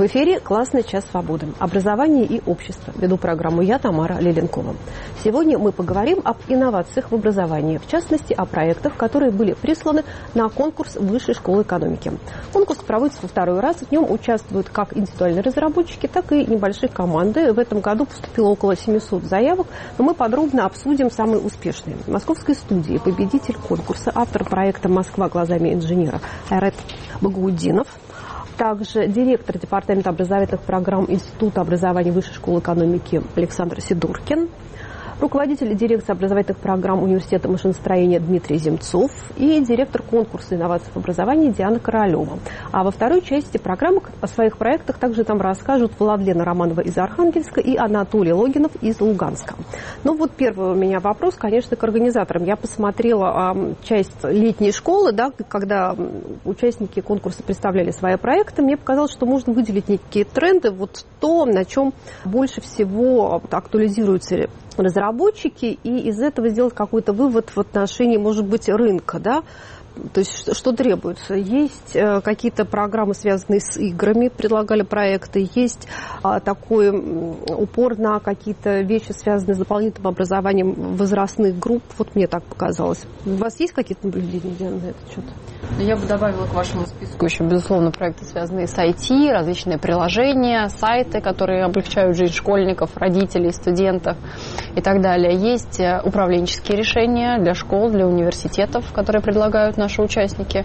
эфире «Классный час свободы. Образование и общество». Веду программу я, Тамара Леленкова. Сегодня мы поговорим об инновациях в образовании, в частности, о проектах, которые были присланы на конкурс Высшей школы экономики. Конкурс проводится во второй раз. В нем участвуют как индивидуальные разработчики, так и небольшие команды. В этом году поступило около 700 заявок, но мы подробно обсудим самые успешные. В московской студии победитель конкурса, автор проекта «Москва глазами инженера» Айрат Багаудинов, также директор департамента образовательных программ Института образования Высшей школы экономики Александр Сидоркин, руководитель дирекции образовательных программ Университета машиностроения Дмитрий Земцов и директор конкурса инноваций в образовании Диана Королева. А во второй части программы о своих проектах также там расскажут Владлена Романова из Архангельска и Анатолий Логинов из Луганска. Ну вот первый у меня вопрос, конечно, к организаторам. Я посмотрела часть летней школы, да, когда участники конкурса представляли свои проекты. Мне показалось, что можно выделить некие тренды, вот то, на чем больше всего актуализируются разработчики, и из этого сделать какой-то вывод в отношении, может быть, рынка, да? То есть что требуется? Есть какие-то программы, связанные с играми, предлагали проекты, есть такой упор на какие-то вещи, связанные с дополнительным образованием возрастных групп. Вот мне так показалось. У вас есть какие-то наблюдения, Диана, на этот счет? Я бы добавила к вашему списку еще, безусловно, проекты, связанные с IT, различные приложения, сайты, которые облегчают жизнь школьников, родителей, студентов и так далее. Есть управленческие решения для школ, для университетов, которые предлагают наши участники.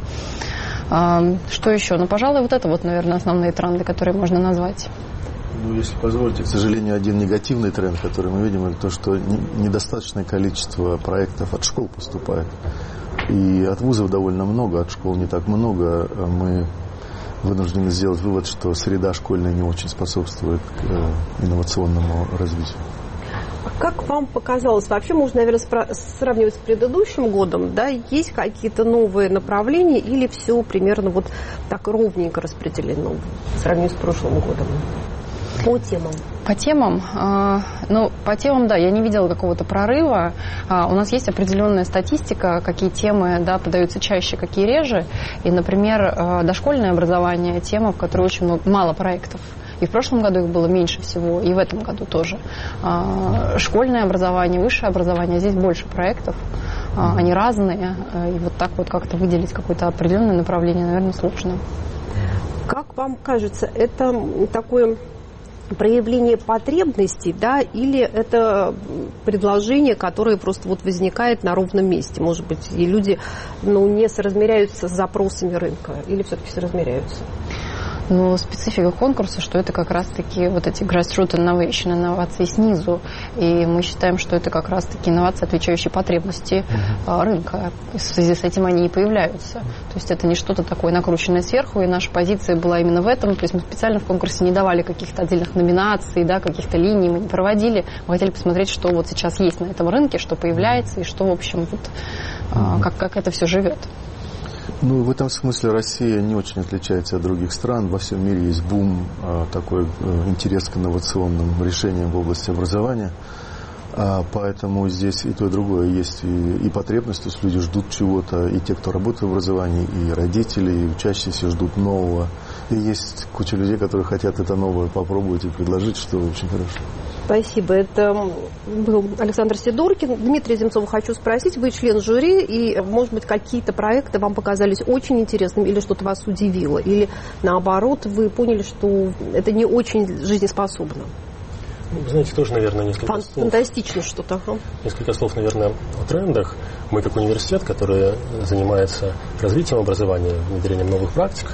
Что еще? Ну, пожалуй, вот это вот, наверное, основные тренды, которые можно назвать. Ну, если позволите, к сожалению, один негативный тренд, который мы видим, это то, что недостаточное количество проектов от школ поступает. И от вузов довольно много, от школ не так много. Мы вынуждены сделать вывод, что среда школьная не очень способствует к инновационному развитию. Как вам показалось, вообще можно, наверное, сравнивать с предыдущим годом, да, есть какие-то новые направления или все примерно вот так ровненько распределено в сравнении с прошлым годом? По темам. По темам? По темам, да, я не видела какого-то прорыва. У нас есть определенная статистика, какие темы, да, подаются чаще, какие реже. И, например, дошкольное образование – тема, в которой очень мало проектов. И в прошлом году их было меньше всего, и в этом году тоже. Школьное образование, высшее образование, здесь больше проектов. Они разные. И вот так вот как-то выделить какое-то определенное направление, наверное, сложно. Как вам кажется, это такое проявление потребностей, да, или это предложение, которое просто вот возникает на ровном месте? Может быть, и люди, не соразмеряются с запросами рынка, или все-таки соразмеряются? Но специфика конкурса, что это как раз-таки вот эти grassroots innovation, инновации снизу. И мы считаем, что это как раз-таки инновации, отвечающие потребности рынка. И в связи с этим они и появляются. То есть это не что-то такое накрученное сверху, и наша позиция была именно в этом. То есть мы специально в конкурсе не давали каких-то отдельных номинаций, да, каких-то линий мы не проводили. Мы хотели посмотреть, что вот сейчас есть на этом рынке, что появляется, и что, в общем, вот, как это все живет. Ну, в этом смысле Россия не очень отличается от других стран. Во всем мире есть бум, такой интерес к инновационным решениям в области образования. Поэтому здесь и то, и другое есть. И потребность, то есть люди ждут чего-то, и те, кто работает в образовании, и родители, и учащиеся ждут нового. И есть куча людей, которые хотят это новое попробовать и предложить, что очень хорошо. Спасибо. Это был Александр Сидоркин. Дмитрий Земцов, хочу спросить, вы член жюри, и, может быть, какие-то проекты вам показались очень интересными, или что-то вас удивило, или, наоборот, вы поняли, что это не очень жизнеспособно? Вы знаете, тоже, наверное, несколько слов. Фантастично что-то. Несколько слов, наверное, о трендах. Мы, как университет, который занимается развитием образования, внедрением новых практик,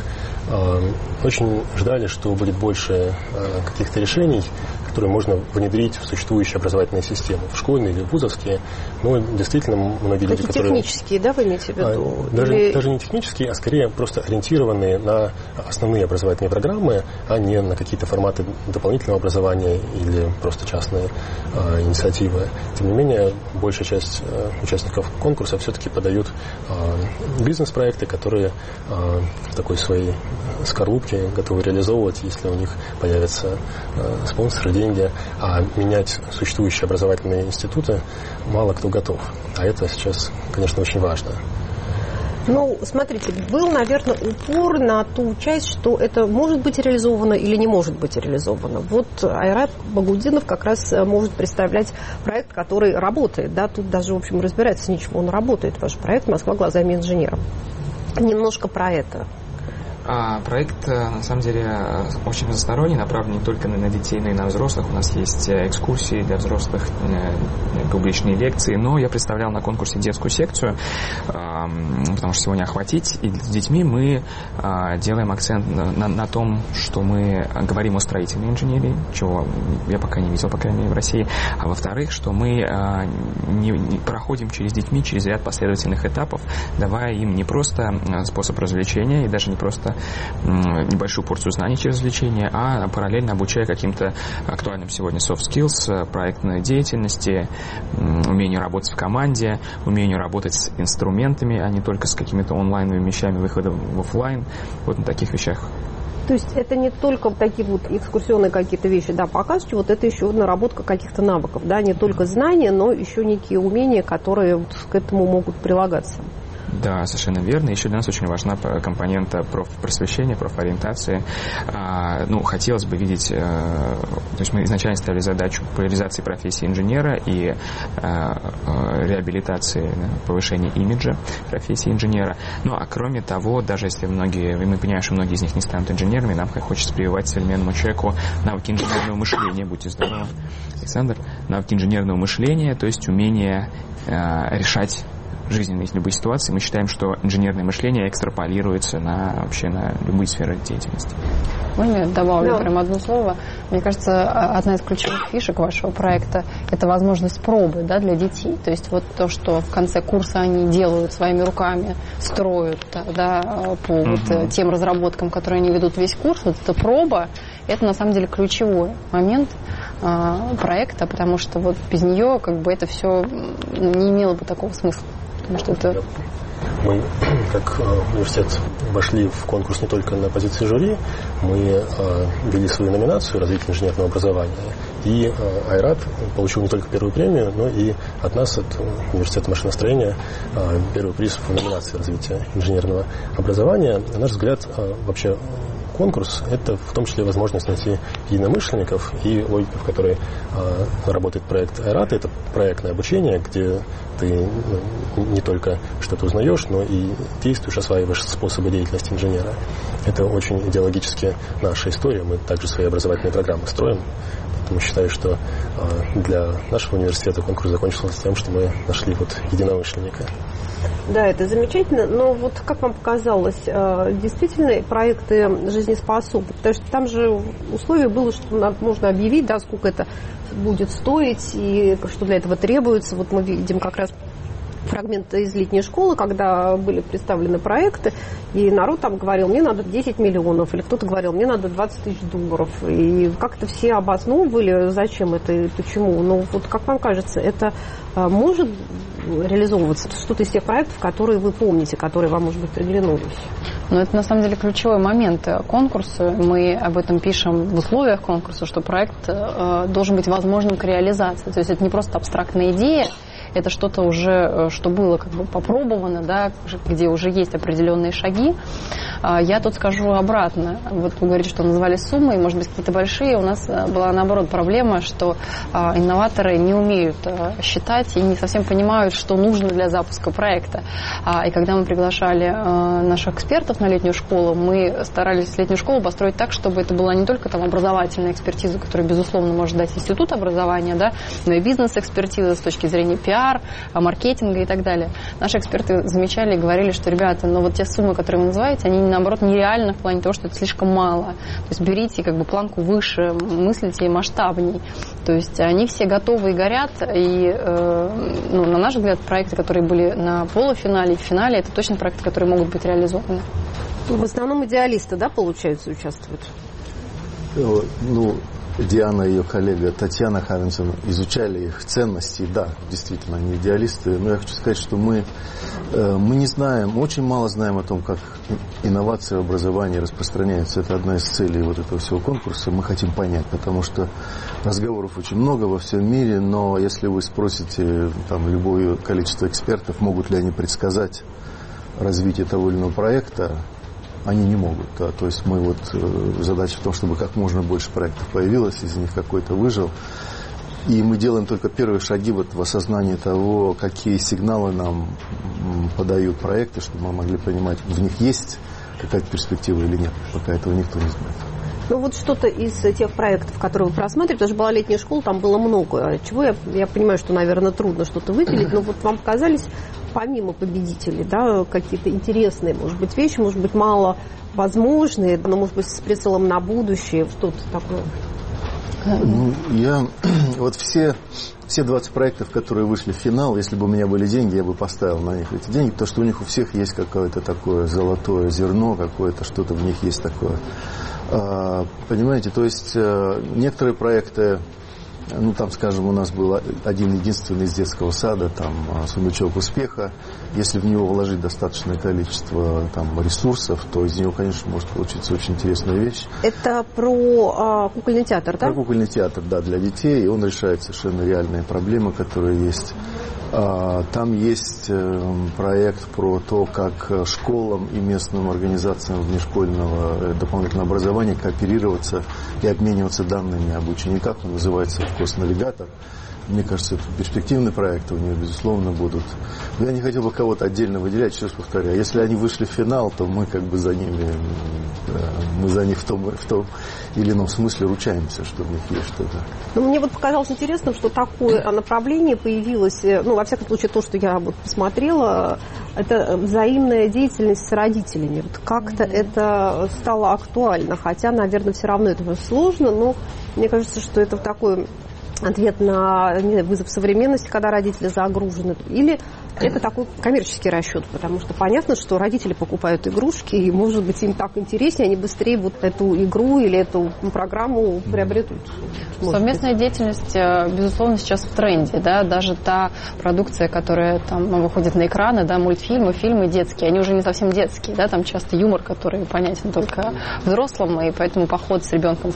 очень ждали, что будет больше каких-то решений, которые можно внедрить в существующие образовательные системы, в школьные или вузовские. Но действительно многие люди, которые... технические, да, вы имеете в виду? Даже не технические, а скорее просто ориентированные на основные образовательные программы, а не на какие-то форматы дополнительного образования или просто частные инициативы. Тем не менее, большая часть участников конкурса все-таки подают бизнес-проекты, которые в такой своей скорлупке готовы реализовывать, если у них появятся спонсоры, деньги, а менять существующие образовательные институты мало кто готов. А это сейчас, конечно, очень важно. Ну, смотрите, был, наверное, упор на ту часть, что это может быть реализовано или не может быть реализовано. Вот Айрат Багаудинов как раз может представлять проект, который работает. Да? Тут даже, в общем, разбирается ничего. Он работает, ваш проект «Москва глазами инженера». Немножко про это. Проект, на самом деле, очень разносторонний, направлен не только на детей, но и на взрослых. У нас есть экскурсии для взрослых, публичные лекции, но я представлял на конкурсе детскую секцию, потому что сегодня охватить. И с детьми мы делаем акцент на том, что мы говорим о строительной инженерии, чего я пока не видел, по крайней мере, в России. А во-вторых, что мы не проходим через детьми, через ряд последовательных этапов, давая им не просто способ развлечения и даже не просто небольшую порцию знаний через развлечение, а параллельно обучая каким-то актуальным сегодня soft skills, проектной деятельности, умению работать в команде, умению работать с инструментами, а не только с какими-то онлайновыми вещами, выхода в офлайн, вот на таких вещах. То есть это не только такие вот экскурсионные какие-то вещи, да, показываете, вот это еще наработка каких-то навыков, да, не только знания, но еще некие умения, которые вот к этому могут прилагаться. Да, совершенно верно. Еще для нас очень важна компонента профпросвещения, профориентации. Хотелось бы видеть, то есть мы изначально ставили задачу популяризации профессии инженера и реабилитации, повышения имиджа профессии инженера. Ну, а кроме того, даже если мы понимаем, что многие из них не станут инженерами, нам хочется прививать современному человеку навыки инженерного мышления, будьте здоровы, Александр, навыки инженерного мышления, то есть умение решать жизненные любые ситуации. Мы считаем, что инженерное мышление экстраполируется вообще на любые сферы деятельности. Можно я добавлю прям одно слово? Мне кажется, одна из ключевых фишек вашего проекта – это возможность пробы, да, для детей. То есть вот то, что в конце курса они делают своими руками, строят, да, по вот тем разработкам, которые они ведут весь курс, вот эта проба – это на самом деле ключевой момент проекта, потому что вот без нее как бы это все не имело бы такого смысла. Потому что это... Мы, как университет, вошли в конкурс не только на позиции жюри, мы ввели свою номинацию «Развитие инженерного образования». И Айрат получил не только первую премию, но и от нас, от университета машиностроения, первый приз в номинации «Развитие инженерного образования». На наш взгляд, вообще конкурс – это в том числе возможность найти единомышленников, и логика, в которой работает проект Айрат, это проектное обучение, где ты не только что-то узнаешь, но и действуешь, осваиваешь способы деятельности инженера. Это очень идеологически наша история. Мы также свои образовательные программы строим. Поэтому считаю, что для нашего университета конкурс закончился тем, что мы нашли единомышленника. Да, это замечательно, но вот как вам показалось, действительно проекты жизнеспособны? Потому что там же условие было, что можно объявить, да, сколько это будет стоить и что для этого требуется. Вот мы видим как раз фрагменты из летней школы, когда были представлены проекты, и народ там говорил, мне надо 10 миллионов, или кто-то говорил, мне надо 20 тысяч долларов. И как-то все обосновывали, зачем это и почему. Но вот как вам кажется, это может реализовываться? Что-то из тех проектов, которые вы помните, которые вам, может быть, приглянулись? Но это, на самом деле, ключевой момент конкурса. Мы об этом пишем в условиях конкурса, что проект должен быть возможным к реализации. То есть это не просто абстрактная идея, это что-то уже, что было как бы попробовано, да, где уже есть определенные шаги. Я тут скажу обратно. Вот вы говорите, что называли суммы, и, может быть, какие-то большие. У нас была, наоборот, проблема, что инноваторы не умеют считать и не совсем понимают, что нужно для запуска проекта. И когда мы приглашали наших экспертов на летнюю школу, мы старались летнюю школу построить так, чтобы это была не только там образовательная экспертиза, которую, безусловно, может дать институт образования, да, но и бизнес-экспертиза с точки зрения пиар, маркетинга и так далее. Наши эксперты замечали и говорили, что, ребята, ну вот те суммы, которые вы называете, они, наоборот, нереальны в плане того, что это слишком мало. То есть берите как бы планку выше, мыслите масштабней. То есть они все готовы и горят. И, на наш взгляд, проекты, которые были на полуфинале и в финале, это точно проекты, которые могут быть реализованы. В основном идеалисты, да, получается, участвуют? Диана и ее коллега Татьяна Хавинсон изучали их ценности. Да, действительно, они идеалисты. Но я хочу сказать, что мы не знаем, очень мало знаем о том, как инновации в образовании распространяются. Это одна из целей вот этого всего конкурса. Мы хотим понять, потому что разговоров очень много во всем мире, но если вы спросите там любое количество экспертов, могут ли они предсказать развития того или иного проекта, они не могут. Да. То есть мы задача в том, чтобы как можно больше проектов появилось, из них какой-то выжил. И мы делаем только первые шаги в осознании того, какие сигналы нам подают проекты, чтобы мы могли понимать, в них есть какая-то перспектива или нет. Пока этого никто не знает. Ну вот что-то из тех проектов, которые вы просматривали, потому что была летняя школа, там было много. Чего я понимаю, что, наверное, трудно что-то выделить, но вот вам показались, помимо победителей, да, какие-то интересные, может быть, вещи, может быть, мало возможные, но, может быть, с прицелом на будущее, что-то такое. Ну, все 20 проектов, которые вышли в финал, если бы у меня были деньги, я бы поставил на них эти деньги, потому что у них у всех есть какое-то такое золотое зерно, какое-то что-то в них есть такое. Понимаете, то есть некоторые проекты, ну там, скажем, у нас был один единственный из детского сада, там сундучок успеха. Если в него вложить достаточное количество там ресурсов, то из него, конечно, может получиться очень интересная вещь. Это про кукольный театр, да? Про кукольный театр, да, для детей. И он решает совершенно реальные проблемы, которые есть. Там есть проект про то, как школам и местным организациям внешкольного дополнительного образования кооперироваться и обмениваться данными об учениках. Он называется «Вкус-навигатор». Мне кажется, это перспективный проект, у него, безусловно, будут. Но я не хотел бы кого-то отдельно выделять, еще раз повторяю. Если они вышли в финал, то мы как бы за ними, мы за них в том или ином смысле ручаемся, что в них есть что-то. Ну, мне вот показалось интересным, что такое направление появилось, ну, во всяком случае, то, что я вот посмотрела, это взаимная деятельность с родителями. Вот как-то это стало актуально, хотя, наверное, все равно это сложно, но мне кажется, что это такой ответ на вызов современности, когда родители загружены, или это такой коммерческий расчет, потому что понятно, что родители покупают игрушки, и, может быть, им так интереснее, они быстрее вот эту игру или эту программу приобретут. Совместная деятельность, безусловно, сейчас в тренде, да, даже та продукция, которая там выходит на экраны, да, мультфильмы, фильмы детские, они уже не совсем детские, да, там часто юмор, который понятен только взрослым, и поэтому поход с ребенком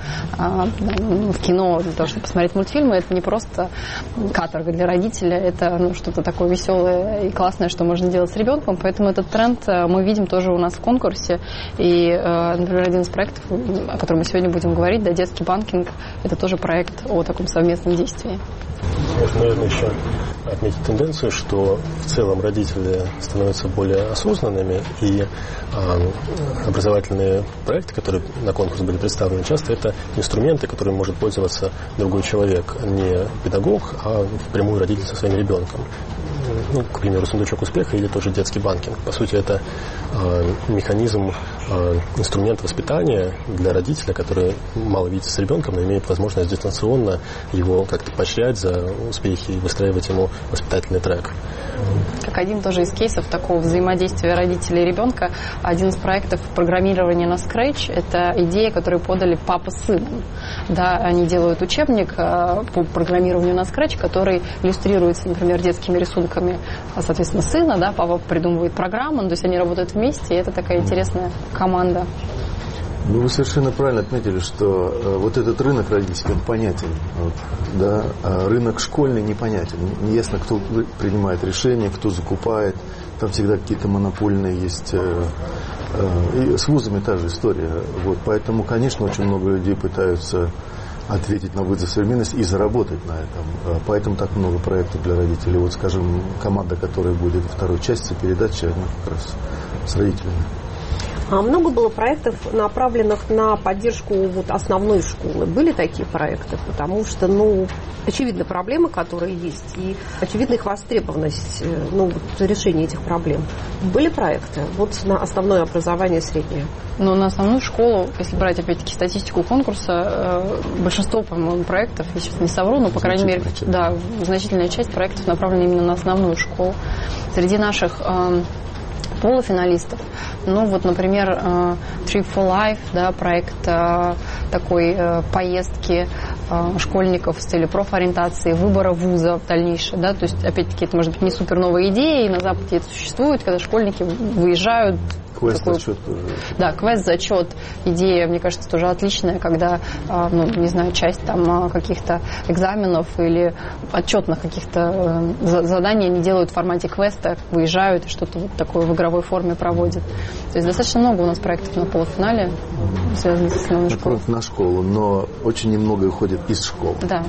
в кино для того, чтобы посмотреть мультфильмы, это не просто каторга для родителя, это что-то такое веселое и классное, что можно делать с ребенком, поэтому этот тренд мы видим тоже у нас в конкурсе, и, например, один из проектов, о котором мы сегодня будем говорить, да, детский банкинг, это тоже проект о таком совместном действии. Можно, наверное, еще отметить тенденцию, что в целом родители становятся более осознанными, и образовательные проекты, которые на конкурс были представлены, часто это инструменты, которыми может пользоваться другой человек, не педагог, а впрямую родитель со своим ребенком. Ну, к примеру, сундучок успеха или тоже детский банкинг. По сути, это механизм, инструмент воспитания для родителя, который мало видится с ребенком, но имеет возможность дистанционно его как-то поощрять за успехи и выстраивать ему воспитательный трек. Как один тоже из кейсов такого взаимодействия родителей и ребенка, один из проектов программирования на Scratch, это идея, которую подали папа с сыном. Да, они делают учебник по программированию на Scratch, который иллюстрируется, например, детскими рисунками, соответственно, сына, да, папа придумывает программу, то есть они работают вместе, и это такая интересная команда. Ну, вы совершенно правильно отметили, что вот этот рынок родительский, он понятен. Вот, да, а рынок школьный непонятен. Неясно, кто принимает решения, кто закупает. Там всегда какие-то монопольные есть. И с вузами та же история. Вот, поэтому, конечно, очень много людей пытаются ответить на вызов современности и заработать на этом. Поэтому так много проектов для родителей. Вот, скажем, команда, которая будет во второй части передачи, она как раз с родителями. А много было проектов, направленных на поддержку вот основной школы. Были такие проекты? Потому что, ну, очевидны проблемы, которые есть, и очевидна их востребованность, ну, решения этих проблем. Были проекты вот на основное образование среднее? Ну, на основную школу, если брать, опять-таки, статистику конкурса, большинство, по-моему, проектов, я сейчас не совру, но, по крайней мере, да, значительная часть проектов направлена именно на основную школу. Среди наших полуфиналистов. Ну, вот, например, Trip for Life, да, проект такой поездки школьников с целью профориентации, выбора вуза дальнейшего. Да? То есть, опять-таки, это может быть не супер новая идея, и на Западе это существует, когда школьники выезжают. Квест-зачет тоже. Да, квест-зачет. Идея, мне кажется, тоже отличная, когда, не знаю, часть там каких-то экзаменов или отчетных каких-то заданий они делают в формате квеста, выезжают и что-то вот такое в игровой форме проводят. То есть достаточно много у нас проектов на полуфинале, связанных с основной школой. На школу, но очень немного уходит из школы. Да.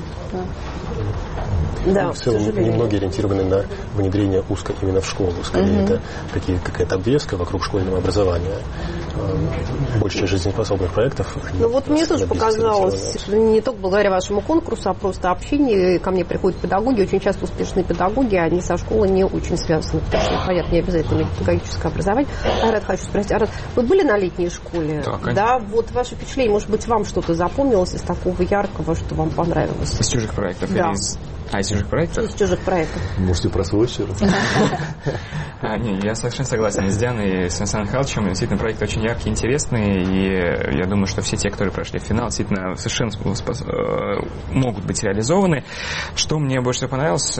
Да, в целом немногие ориентированы на внедрение узко именно в школу. Скорее, это какая-то обвеска вокруг школьного образования. Большая часть жизнеспособных проектов. Ну вот мне тоже показалось, не только благодаря вашему конкурсу, а просто общение. Ко мне приходят педагоги, очень часто успешные педагоги, они со школой не очень связаны, потому что, понятно, не обязательно иметь педагогическое образование. Айрат, хочу спросить, Айрат, вы были на летней школе? Да, вот ваше впечатление, может быть, вам что-то запомнилось из такого яркого, что вам понравилось? Из чужих проектов? Да. Из чужих проектов? Из чужих проектов. Можете про свой еще раз? Я совершенно согласен с Дианой и с Александром Михайловичем. Действительно, проект очень яркий, интересный, и я думаю, что все те, которые прошли в финал, действительно совершенно могут быть реализованы. Что мне больше всего понравилось,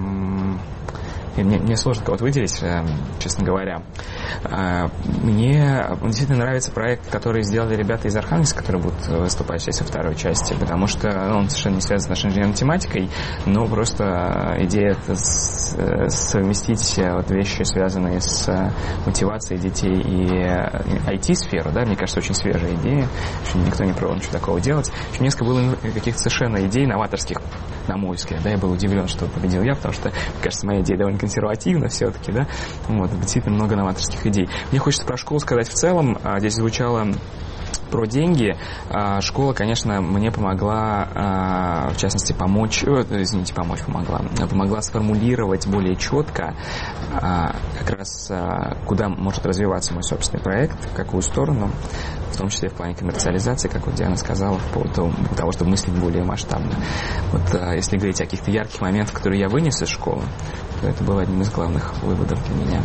мне сложно кого-то выделить, честно говоря. Мне действительно нравится проект, который сделали ребята из Архангельска, которые будут выступать сейчас во второй части, потому что он совершенно не связан с нашей инженерной тематикой, но просто идея совместить вот вещи, связанные с мотивацией детей и IT-сферу, да, мне кажется, очень свежая идея, еще никто не пробовал ничего такого делать. Еще несколько было каких-то совершенно идей новаторских, на мой взгляд, да, я был удивлен, что победил я, потому что, мне кажется, моя идея довольно консервативна все-таки, да, вот, действительно много новаторских идей. Мне хочется про школу сказать в целом, здесь звучало про деньги. Школа, конечно, мне помогла, в частности, помогла сформулировать более четко как раз куда может развиваться мой собственный проект, в какую сторону, в том числе в плане коммерциализации, как вот Диана сказала, по поводу того, чтобы мыслить более масштабно. Вот если говорить о каких-то ярких моментах, которые я вынес из школы, то это было одним из главных выводов для меня.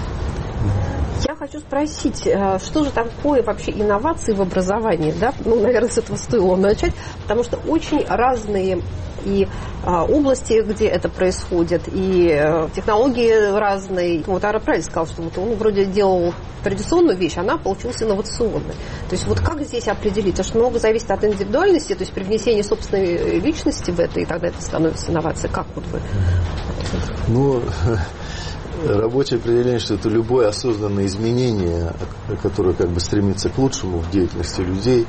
Я хочу спросить, что же такое вообще инновации в образовании, да? Ну, наверное, с этого стоило начать, потому что очень разные и области, где это происходит, и технологии разные. Вот Ара правильно сказал, что вот он вроде делал традиционную вещь, она получилась инновационной. То есть вот как здесь определить? Потому что много зависит от индивидуальности, то есть при внесении собственной личности в это, и тогда это становится инновацией. Как вот вы? Ну, рабочее определение, что это любое осознанное изменение, которое как бы стремится к лучшему в деятельности людей,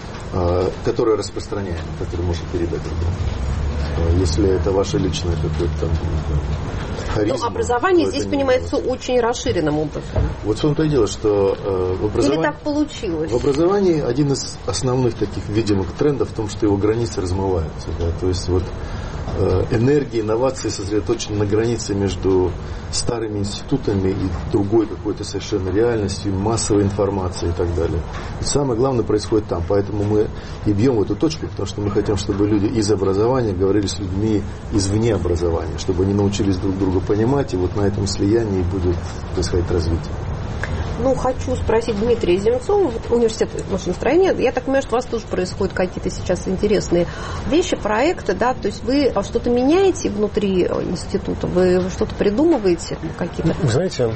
которое распространяемо, которое можно передать другому. Если это ваше личное какое-то там харизма. Но образование здесь понимается очень расширенным образом. Вот в том-то и дело, что в образовании... Или так получилось? В образовании один из основных таких видимых трендов в том, что его границы размываются. Да? То есть вот энергия, инновации сосредоточены на границе между старыми институтами и другой какой-то совершенно реальностью, массовой информацией и так далее. И самое главное происходит там. Поэтому мы и бьем в эту точку, потому что мы хотим, чтобы люди из образования говорили с людьми извне образования, чтобы они научились друг друга понимать, и вот на этом слиянии будет происходить развитие. Ну, хочу спросить Дмитрия Земцова, университет машиностроения. Я так понимаю, что у вас тоже происходят какие-то сейчас интересные вещи, проекты, да? То есть вы что-то меняете внутри института? Вы что-то придумываете? Какие-то? Вы знаете,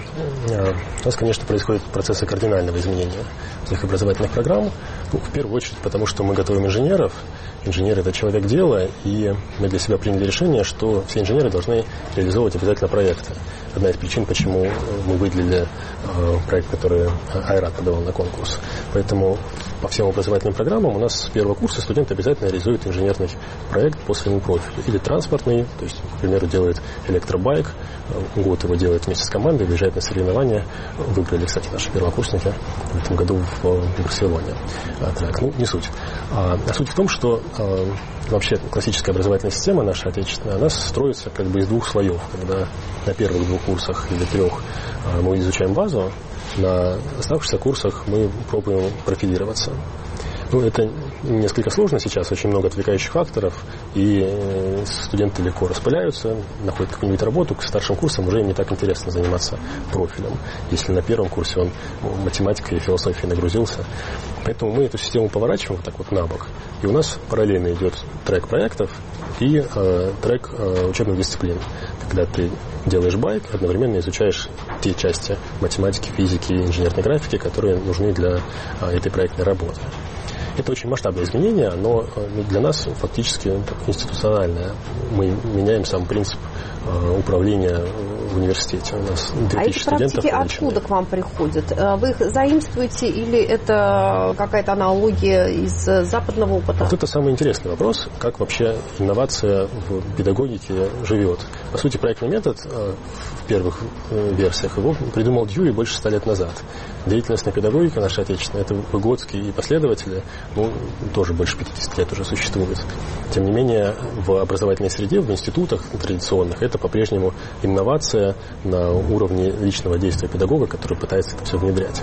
у нас, конечно, происходят процессы кардинального изменения всех образовательных программ. Ну, в первую очередь, потому что мы готовим инженеров. Инженер – это человек дела, и мы для себя приняли решение, что все инженеры должны реализовывать обязательно проекты. Одна из причин, почему мы выделили проект, который Айрат подавал на конкурс. Поэтому по всем образовательным программам у нас с первого курса студент обязательно реализует инженерный проект по своему профилю. Или транспортный, то есть, к примеру, делает электробайк, год его делает вместе с командой, выезжает на соревнования. Выиграли, кстати, наши первокурсники в этом году в Барселоне. Ну, не суть. А суть в том, что вообще классическая образовательная система наша отечественная, она строится как бы из двух слоев. Когда на первых двух курсах или трех мы изучаем базу, на оставшихся курсах мы пробуем профилироваться. Ну, это несколько сложно сейчас, очень много отвлекающих факторов, и студенты легко распыляются, находят какую-нибудь работу, к старшим курсам уже им не так интересно заниматься профилем, если на первом курсе он математикой и философией нагрузился. Поэтому мы эту систему поворачиваем вот так вот на бок, и у нас параллельно идет трек проектов и трек учебных дисциплин, когда ты делаешь байк, одновременно изучаешь те части математики, физики, инженерной графики, которые нужны для этой проектной работы. Это очень масштабное изменение, но для нас фактически институциональное. Мы меняем сам принцип управления в университете. У нас 2000 студентов. А эти практики откуда к вам приходят? Вы их заимствуете или это какая-то аналогия из западного опыта? Вот это самый интересный вопрос, как вообще инновация в педагогике живет. По сути, проектный метод в первых версиях его придумал Дьюи больше 100 лет назад. Деятельность на педагогике наша отечественная, это Выгодский и последователи, тоже больше 50 лет уже существует. Тем не менее, в образовательной среде, в институтах традиционных, это по-прежнему инновация на уровне личного действия педагога, который пытается это все внедрять.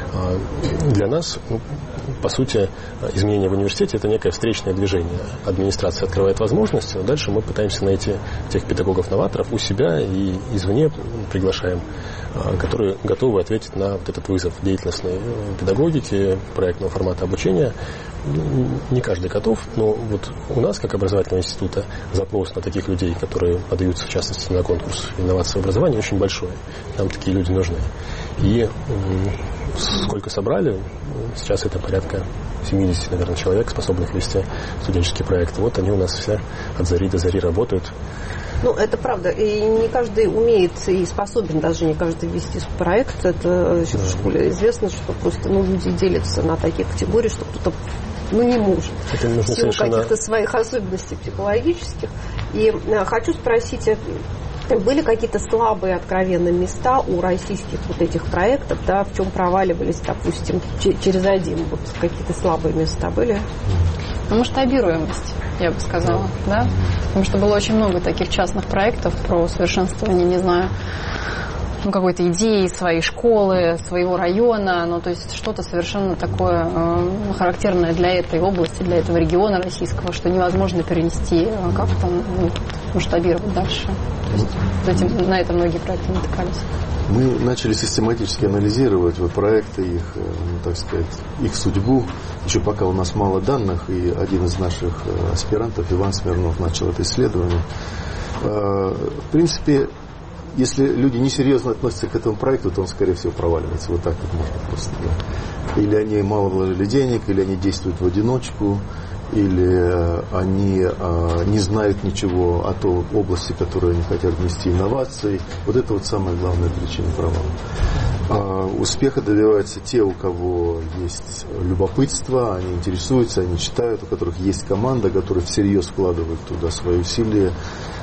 Для нас, по сути, изменение в университете – это некое встречное движение. Администрация открывает возможности, но дальше мы пытаемся найти тех педагогов-новаторов у себя и извне приглашаем, которые готовы ответить на вот этот вызов деятельностной педагогики, проектного формата обучения. Не каждый готов, но вот у нас, как образовательного института, запрос на таких людей, которые подаются, в частности, на конкурс инноваций в образовании, очень большой. Нам такие люди нужны. И сколько собрали, сейчас это порядка 70, наверное, человек, способных вести студенческие проекты. Вот они у нас все от зари до зари работают. Это правда. И не каждый умеет и способен даже не каждый вести проект. Это еще в школе известно, что просто люди делятся на такие категории, что кто-то не может. Это нужно в силу каких-то своих особенностей психологических. И хочу спросить, были какие-то слабые откровенные места у российских вот этих проектов, да, в чем проваливались, допустим, через один? Вот какие-то слабые места были? Масштабируемость, я бы сказала, да? Потому что было очень много таких частных проектов про совершенствование, не знаю, какой-то идеи своей школы, своего района, то есть что-то совершенно такое характерное для этой области, для этого региона российского, что невозможно перенести, как-то масштабировать дальше. То есть на это многие проекты натыкались. Мы начали систематически анализировать проекты, их, так сказать, их судьбу, еще пока у нас мало данных, и один из наших аспирантов, Иван Смирнов, начал это исследование. В принципе, если люди несерьезно относятся к этому проекту, то он, скорее всего, проваливается. Вот так вот можно просто. Да. Или они мало вложили денег, или они действуют в одиночку, или они не знают ничего о той области, в которую они хотят внести инновации. Вот это вот самая главная причина провала. Успеха добиваются те, у кого есть любопытство, они интересуются, они читают, у которых есть команда, которые всерьез вкладывают туда свои усилия.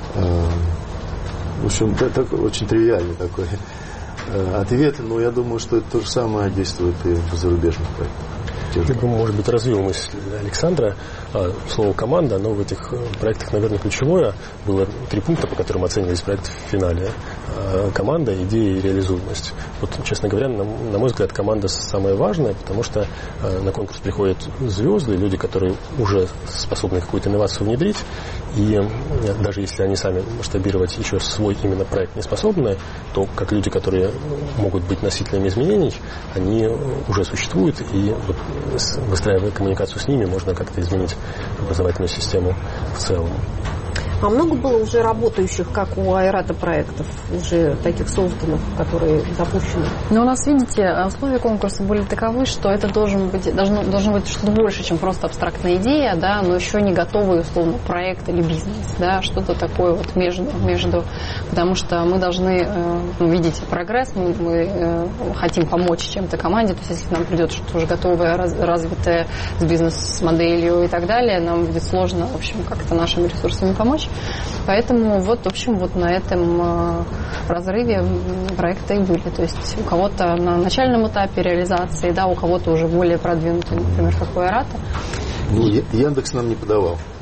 В общем, это очень тривиальный такой ответ, но я думаю, что это то же самое действует и в зарубежных проектах. Я бы, может быть, развил мысль Александра. Слово «команда», оно в этих проектах, наверное, ключевое. Было 3 пункта, по которым оценивались проекты в финале. Команда, идея и реализуемость. Вот, честно говоря, на мой взгляд, команда самая важная, потому что на конкурс приходят звезды, люди, которые уже способны какую-то инновацию внедрить, и даже если они сами масштабировать еще свой именно проект не способны, то как люди, которые могут быть носителями изменений, они уже существуют, и вот, выстраивая коммуникацию с ними, можно как-то изменить образовательную систему в целом. А много было уже работающих, как у Айрата, проектов, уже таких созданных, которые запущены? Но у нас, видите, условия конкурса были таковы, что это должно быть что-то больше, чем просто абстрактная идея, да, но еще не готовый, условно, проект или бизнес, да, что-то такое вот между, потому что мы должны видеть прогресс, мы хотим помочь чем-то команде, то есть если к нам придет что-то уже готовое, развитое с бизнес-моделью и так далее, нам будет сложно, в общем, как-то нашими ресурсами помочь. Поэтому вот, в общем, вот на этом разрыве проекты и были. То есть у кого-то на начальном этапе реализации, да, у кого-то уже более продвинутый, например, как у Айрата. Яндекс нам не подавал.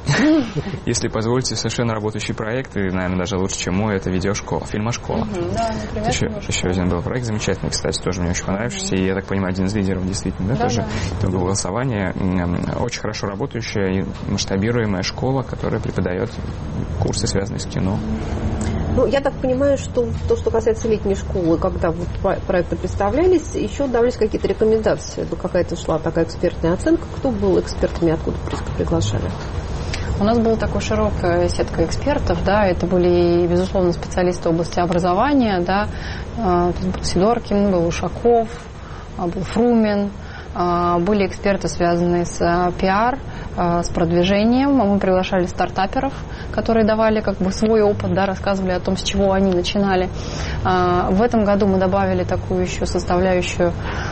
Если позволите, совершенно работающий проект, и, наверное, даже лучше, чем мой, это видеошкола, фильмошкола. Еще один был проект замечательный, кстати, тоже мне очень понравившийся, и, я так понимаю, один из лидеров действительно, тоже итогового голосования. Очень хорошо работающая и масштабируемая школа, которая преподает курсы, связанные с кино. Ну, я так понимаю, что то, что касается летней школы, когда вот проекты представлялись, еще давались какие-то рекомендации, какая-то шла такая экспертная оценка, кто был экспертами, откуда приглашали? У нас была такая широкая сетка экспертов, да, это были, безусловно, специалисты в области образования, да, был Сидоркин, был Ушаков, был Фрумин, были эксперты, связанные с пиар, с продвижением. Мы приглашали стартаперов, которые давали как бы свой опыт, да, рассказывали о том, с чего они начинали. В этом году мы добавили такую еще составляющую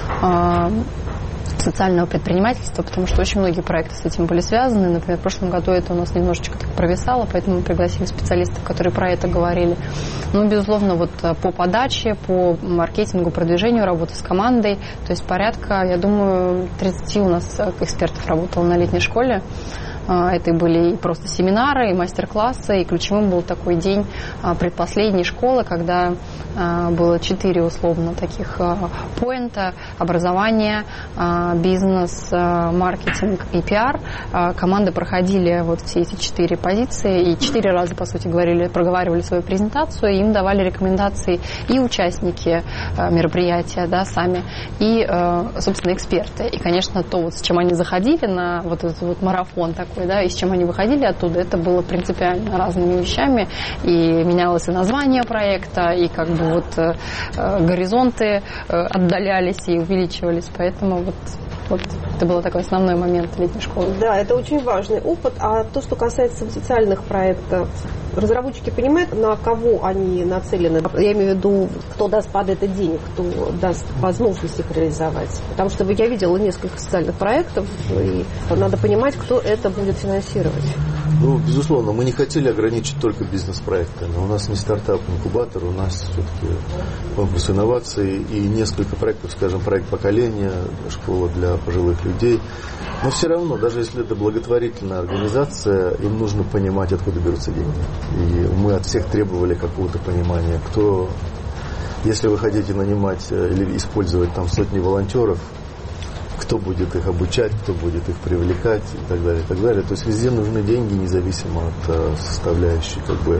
социального предпринимательства, потому что очень многие проекты с этим были связаны. Например, в прошлом году это у нас немножечко так провисало, поэтому мы пригласили специалистов, которые про это говорили. Ну, безусловно, вот по подаче, по маркетингу, продвижению, работы с командой, то есть порядка, я думаю, 30 у нас экспертов работало на летней школе. Это были и просто семинары, и мастер-классы, и ключевым был такой день предпоследней школы, когда было 4 условно таких поинта: образование, бизнес, маркетинг и пиар. Команды проходили вот все эти 4 позиции и 4 раза, по сути, проговаривали свою презентацию, и им давали рекомендации и участники мероприятия, да, сами, и, собственно, эксперты. И, конечно, то, вот, с чем они заходили на вот этот вот марафон такой, да, и с чем они выходили оттуда, это было принципиально разными вещами, и менялось и название проекта, и как бы вот горизонты отдалялись и увеличивались, поэтому вот это был такой основной момент летней школы. Да, это очень важный опыт. А то, что касается социальных проектов, разработчики понимают, на кого они нацелены? Я имею в виду, кто даст под это денег, кто даст возможность их реализовать. Потому что я видела несколько социальных проектов, и надо понимать, кто это будет финансировать. Ну, безусловно, мы не хотели ограничить только бизнес-проекты. Но у нас не стартап-инкубатор, у нас все-таки конкурс инноваций и несколько проектов, скажем, проект поколения, школа для пожилых людей. Но все равно, даже если это благотворительная организация, им нужно понимать, откуда берутся деньги. И мы от всех требовали какого-то понимания, кто, если вы хотите нанимать или использовать там сотни волонтеров, кто будет их обучать, кто будет их привлекать и так далее, и так далее. То есть везде нужны деньги, независимо от составляющей, как бы,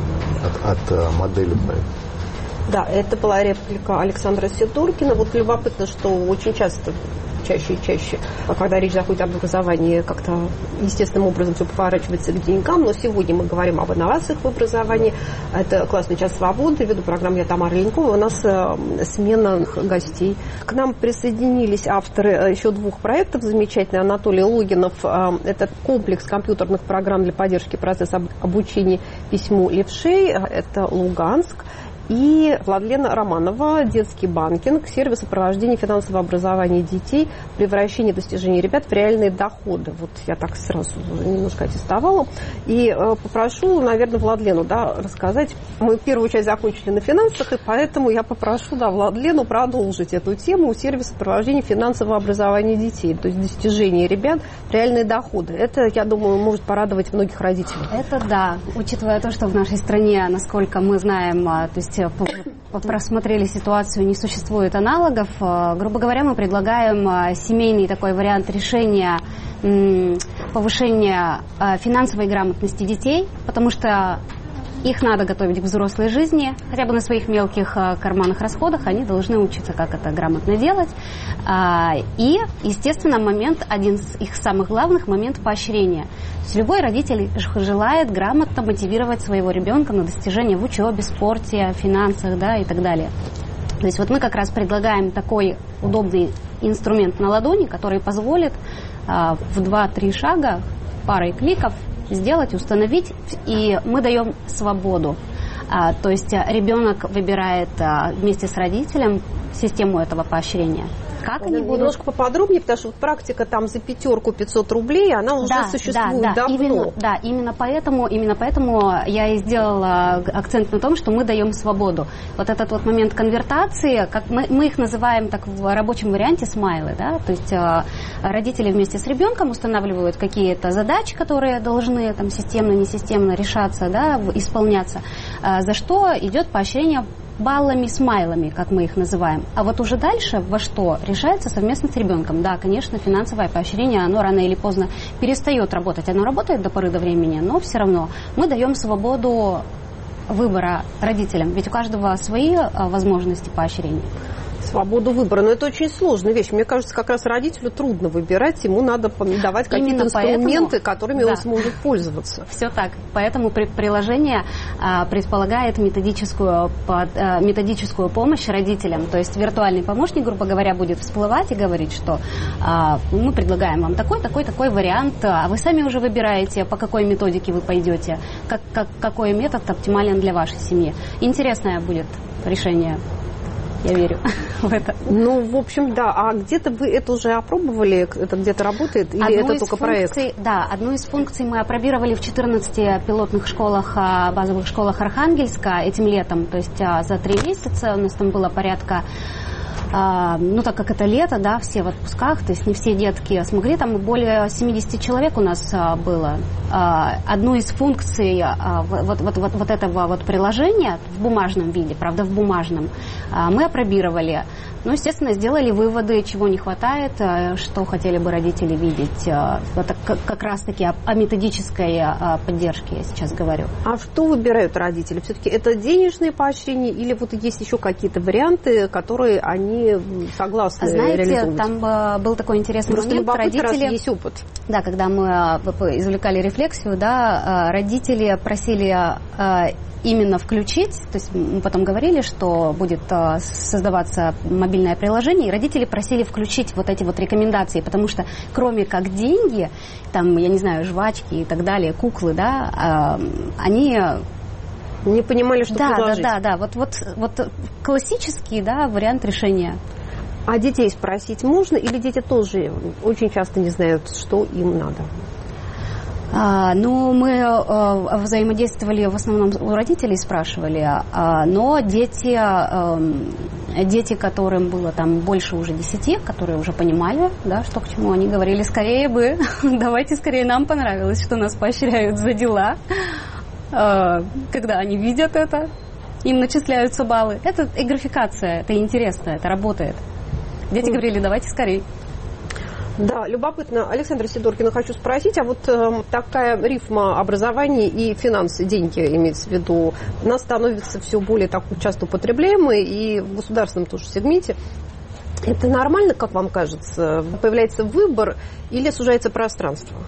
от модели проекта. Да, это была реплика Александра Сидоркина. Вот любопытно, что очень часто, чаще и чаще, когда речь заходит об образовании, как-то естественным образом все поворачивается к деньгам. Но сегодня мы говорим об инновациях в образовании. Это «Классный час свободы». Веду программу «Я Тамара Ленкова». У нас смена гостей. К нам присоединились авторы еще 2 проектов замечательных. Анатолий Логинов. Это комплекс компьютерных программ для поддержки процесса обучения письму левшей. Это Луганск. И Владлена Романова, детский банкинг, сервис сопровождения финансового образования детей, превращение достижений ребят в реальные доходы. Вот я так сразу немножко аттестовала. И попрошу, наверное, Владлену, да, рассказать. Мы первую часть закончили на финансах, и поэтому я попрошу, да, Владлену продолжить эту тему сервис сопровождения финансового образования детей, то есть достижения ребят в реальные доходы. Это, я думаю, может порадовать многих родителей. Это да, учитывая то, что в нашей стране, насколько мы знаем, то есть просмотрели ситуацию, не существует аналогов. Грубо говоря, мы предлагаем семейный такой вариант решения повышения финансовой грамотности детей, потому что их надо готовить к взрослой жизни, хотя бы на своих мелких карманных расходах они должны учиться, как это грамотно делать. И, естественно, один из их самых главных — момент поощрения. То есть любой родитель желает грамотно мотивировать своего ребенка на достижения в учебе, спорте, финансах, да, и так далее. То есть вот мы как раз предлагаем такой удобный инструмент на ладони, который позволит в 2-3 шага, парой кликов сделать, установить, и мы даем свободу. То есть ребенок выбирает вместе с родителем систему этого поощрения. Как они будут? Немножко поподробнее, потому что практика там за 500 рублей, она уже существует давно. Именно поэтому я и сделала акцент на том, что мы даем свободу. Вот этот вот момент конвертации, как мы их называем так в рабочем варианте смайлы, да, то есть родители вместе с ребенком устанавливают какие-то задачи, которые должны там системно, несистемно решаться, да, исполняться, за что идет поощрение баллами, смайлами, как мы их называем. А вот уже дальше во что решается совместно с ребенком. Да, конечно, финансовое поощрение, оно рано или поздно перестает работать. Оно работает до поры до времени, но все равно мы даем свободу выбора родителям. Ведь у каждого свои возможности поощрения. Свободу выбора. Но это очень сложная вещь. Мне кажется, как раз родителю трудно выбирать, ему надо давать какие-то инструменты, которыми он сможет пользоваться. Все так. Поэтому приложение предполагает методическую помощь родителям. То есть виртуальный помощник, грубо говоря, будет всплывать и говорить, что мы предлагаем вам такой вариант, а вы сами уже выбираете, по какой методике вы пойдете, какой метод оптимален для вашей семьи. Интересное будет решение. Я верю в это. Ну, в общем, да. А где-то вы это уже опробовали? Это где-то работает? Или это только проект? Да, одну из функций мы опробировали в 14 пилотных школах, базовых школах Архангельска этим летом. То есть за 3 месяца у нас там было порядка... так как это лето, да, все в отпусках, то есть не все детки смогли, там более 70 человек у нас было. Одну из функций вот этого вот приложения в бумажном виде, правда, в бумажном, мы опробировали. Ну, естественно, сделали выводы, чего не хватает, что хотели бы родители видеть. Вот как раз-таки о методической поддержке я сейчас говорю. А что выбирают родители? Все-таки это денежные поощрения или вот есть еще какие-то варианты, которые они согласны реализовывать? Знаете, там был такой интересный момент. Родители... есть опыт. Да, когда мы извлекали рефлексию, да, родители просили... именно включить, то есть мы потом говорили, что будет создаваться мобильное приложение, и родители просили включить вот эти вот рекомендации, потому что кроме как деньги, там, я не знаю, жвачки и так далее, куклы, да, они... не понимали, что предложить. Да, вот классический, да, вариант решения. А детей спросить можно, или дети тоже очень часто не знают, что им надо? Мы взаимодействовали в основном у родителей, спрашивали, но дети, которым было там больше уже 10, которые уже понимали, да, что к чему, они говорили, скорее бы, давайте скорее, нам понравилось, что нас поощряют за дела, когда они видят это, им начисляются баллы. Это графикация, это интересно, это работает. Дети говорили, давайте скорее. Да, любопытно. Александра Сидоркина хочу спросить, а вот такая рифма образования и финансы, деньги имеется в виду, она становится все более так часто употребляемой и в государственном тоже сегменте. Это нормально, как вам кажется? Появляется выбор или сужается пространство?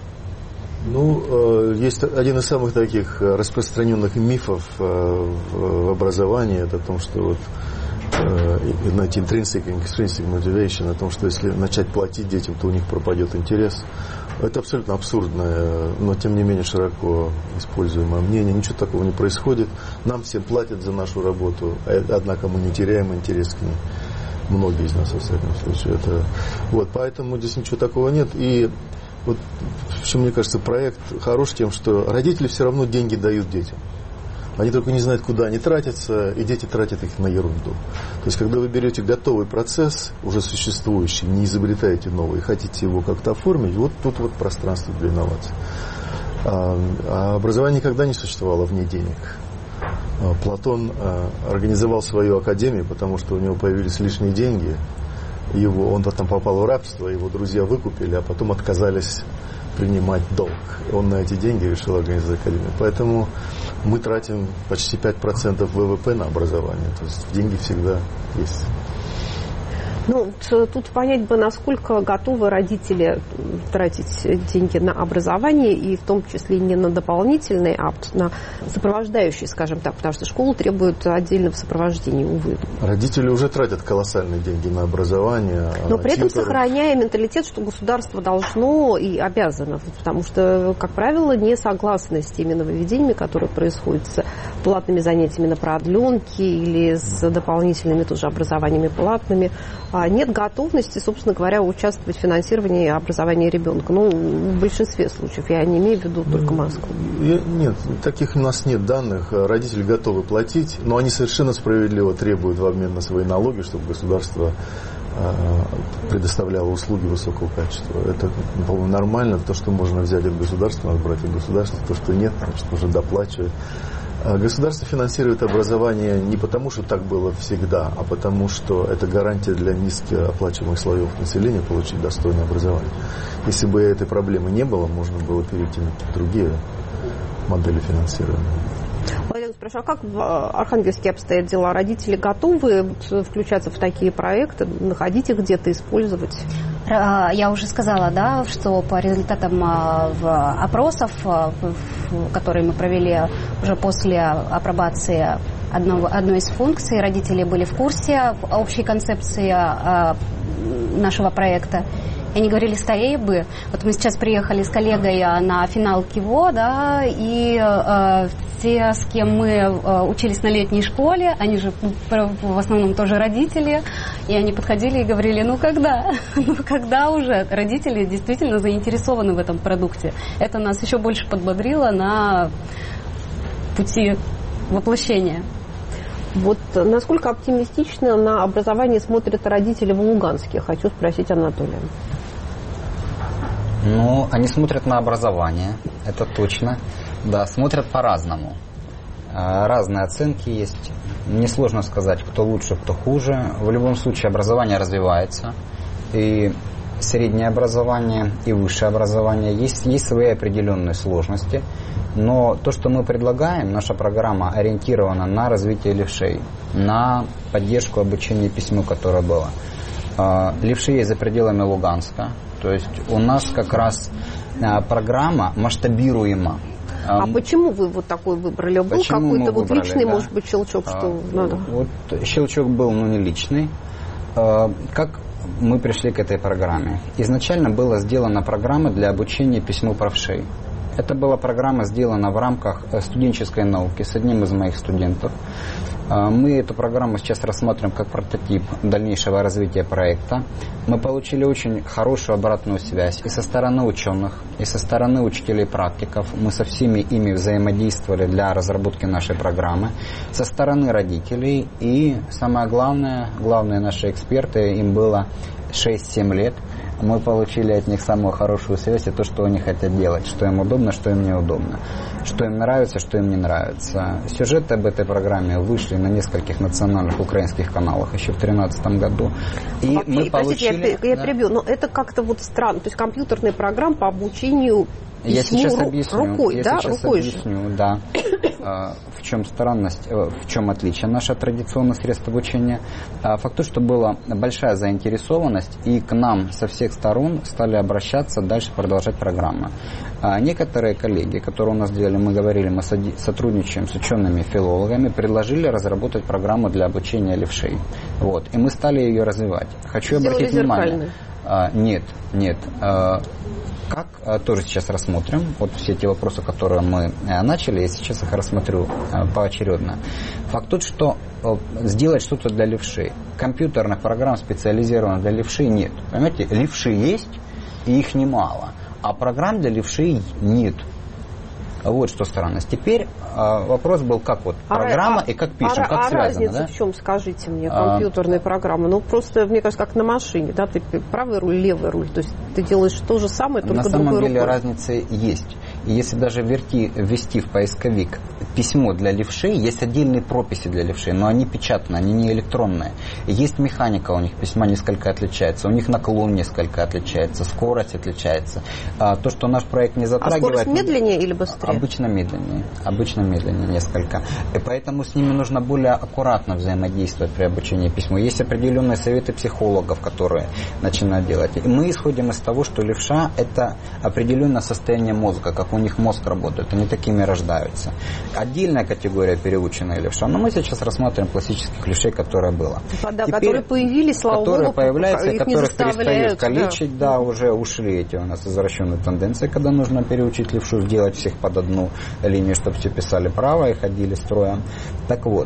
Есть один из самых таких распространенных мифов в образовании, это о том, что вот intrinsic and extrinsic motivation, о том, что если начать платить детям, то у них пропадет интерес. Это абсолютно абсурдное, но тем не менее широко используемое мнение. Ничего такого не происходит. Нам всем платят за нашу работу, однако мы не теряем интерес к ней. Многие из нас, во всяком случае. Поэтому здесь ничего такого нет. И вот, в чем, мне кажется, проект хорош тем, что родители все равно деньги дают детям. Они только не знают, куда они тратятся, и дети тратят их на ерунду. То есть, когда вы берете готовый процесс, уже существующий, не изобретаете новый, и хотите его как-то оформить, вот тут вот пространство для инноваций. А образование никогда не существовало вне денег. Платон организовал свою академию, потому что у него появились лишние деньги. Он потом попал в рабство, его друзья выкупили, а потом отказались принимать долг. Он на эти деньги решил организовать академию. Поэтому мы тратим почти 5% ВВП на образование. То есть деньги всегда есть. Тут понять бы, насколько готовы родители тратить деньги на образование, и в том числе не на дополнительные, а на сопровождающие, скажем так, потому что школа требует отдельного сопровождения, увы. Родители уже тратят колоссальные деньги на образование. Но при этом сохраняя менталитет, что государство должно и обязано, потому что, как правило, не согласны с теми нововведениями, которые происходят с платными занятиями на продленке или с дополнительными тоже образованиями платными. Нет готовности, собственно говоря, участвовать в финансировании образования ребенка. Ну, в большинстве случаев, я не имею в виду только Москву. Нет, таких у нас нет данных. Родители готовы платить, но они совершенно справедливо требуют в обмен на свои налоги, чтобы государство предоставляло услуги высокого качества. Это, по-моему, нормально. То, что можно взять от государства, надо брать от государства. То, что нет, значит, уже доплачивать. Государство финансирует образование не потому, что так было всегда, а потому, что это гарантия для низкооплачиваемых слоев населения получить достойное образование. Если бы этой проблемы не было, можно было перейти на другие модели финансирования. Владимир, спрашиваю, а как в Архангельске обстоят дела? Родители готовы включаться в такие проекты, находить их где-то, использовать? Я уже сказала, да, что по результатам опросов, которые мы провели уже после апробации одной из функций, родители были в курсе общей концепции нашего проекта. И они говорили, скорее бы. Вот мы сейчас приехали с коллегой на финал КИВО, да, и те, с кем мы учились на летней школе, они же в основном тоже родители, и они подходили и говорили, ну когда уже? Родители действительно заинтересованы в этом продукте. Это нас еще больше подбодрило на пути воплощения. Вот насколько оптимистично на образование смотрят родители в Луганске? Хочу спросить Анатолия. Ну, они смотрят на образование, это точно. Да, смотрят по-разному. Разные оценки есть. Несложно сказать, кто лучше, кто хуже. В любом случае образование развивается. И среднее образование, и высшее образование. Есть свои определенные сложности. Но то, что мы предлагаем, наша программа ориентирована на развитие левшей, на поддержку обучения письму, которое было. Левши есть за пределами Луганска. То есть у нас как раз программа масштабируема. А почему вы вот такой выбрали? Был какой-то вот личный, да, может быть, щелчок, что надо? Вот щелчок был, но не личный. Как мы пришли к этой программе? Изначально была сделана программа для обучения письму правшей. Это была программа, сделана в рамках студенческой науки с одним из моих студентов. Мы эту программу сейчас рассматриваем как прототип дальнейшего развития проекта. Мы получили очень хорошую обратную связь и со стороны ученых, и со стороны учителей практиков. Мы со всеми ими взаимодействовали для разработки нашей программы. Со стороны родителей и, самое главное, главные наши эксперты, им было 6-7 лет. Мы получили от них самую хорошую связь и то, что они хотят делать, что им удобно, что им неудобно, что им нравится, что им не нравится. Сюжеты об этой программе вышли на нескольких национальных украинских каналах еще в 2013 году. И вообще, мы получили... Простите, я перебью, но это как-то вот странно. То есть компьютерная программа по обучению я сейчас объясню. Рукой, я да? сейчас Рукой объясню, да. В чем странность, в чем отличие наших традиционных средств обучения. Факт то, что была большая заинтересованность, и к нам со всех сторон стали обращаться, дальше продолжать программу. Некоторые коллеги, которые у нас делали, мы говорили, мы сотрудничаем с учеными-филологами, предложили разработать программу для обучения левшей. Вот. И мы стали ее развивать. Хочу обратить внимание. Нет. Как, тоже сейчас рассмотрим. Вот все эти вопросы, которые мы начали, я сейчас их рассмотрю поочередно. Факт тот, что сделать что-то для левшей. Компьютерных программ, специализированных для левшей, нет. Понимаете, левши есть, и их немало. А программ для левшей нет. Вот что странность. Теперь вопрос был, как вот программа и как пишем, как связано. Разница, да? в чем, скажите мне, компьютерная программа? Ну, просто, мне кажется, как на машине, да, ты правый руль, левый руль, то есть ты делаешь то же самое, только другой рукой. На самом деле разница есть. И если даже ввести в поисковик письмо для левшей, есть отдельные прописи для левшей, но они печатные, они не электронные. И есть механика у них письма несколько отличается, у них наклон несколько отличается, скорость отличается. То, что наш проект не затрагивает... А скорость медленнее или быстрее? Обычно медленнее несколько. И поэтому с ними нужно более аккуратно взаимодействовать при обучении письму. Есть определенные советы психологов, которые начинают делать. И мы исходим из того, что левша – это определенное состояние мозга, как у у них мозг работает, они такими рождаются. Отдельная категория переученная левша, но мы сейчас рассматриваем классических левшей, которое было. Да, которые появились, слава богу, которые появляются, их которых перестают калечить, да, уже ушли эти у нас извращенные тенденции, когда нужно переучить левшу, сделать всех под одну линию, чтобы все писали право и ходили строем. Так вот,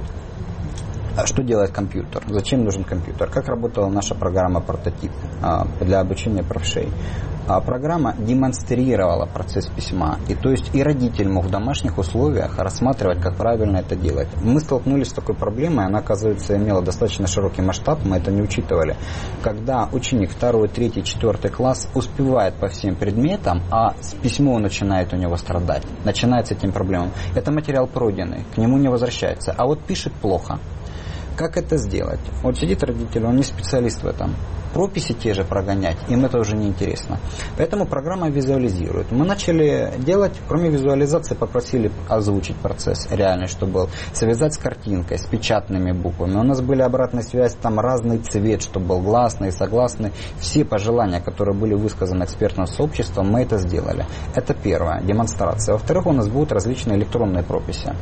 что делает компьютер? Зачем нужен компьютер? Как работала наша программа «Прототип» для обучения правшей? Программа демонстрировала процесс письма. И то есть и родитель мог в домашних условиях рассматривать, как правильно это делать. Мы столкнулись с такой проблемой, она, оказывается, имела достаточно широкий масштаб, мы это не учитывали. Когда ученик 2, 3, 4 класс успевает по всем предметам, а с письмом начинает у него страдать, начинает с этим проблемам. Это материал пройденный, к нему не возвращается. А вот пишет плохо. Как это сделать? Вот сидит родитель, он не специалист в этом. Прописи те же прогонять, им это уже не интересно. Поэтому программа визуализирует. Мы начали делать, кроме визуализации, попросили озвучить процесс реальный, что был, связать с картинкой, с печатными буквами. У нас были обратная связь, там разный цвет, чтобы был гласный, согласный. Все пожелания, которые были высказаны экспертным сообществом, мы это сделали. Это первая демонстрация. Во-вторых, у нас будут различные электронные прописи.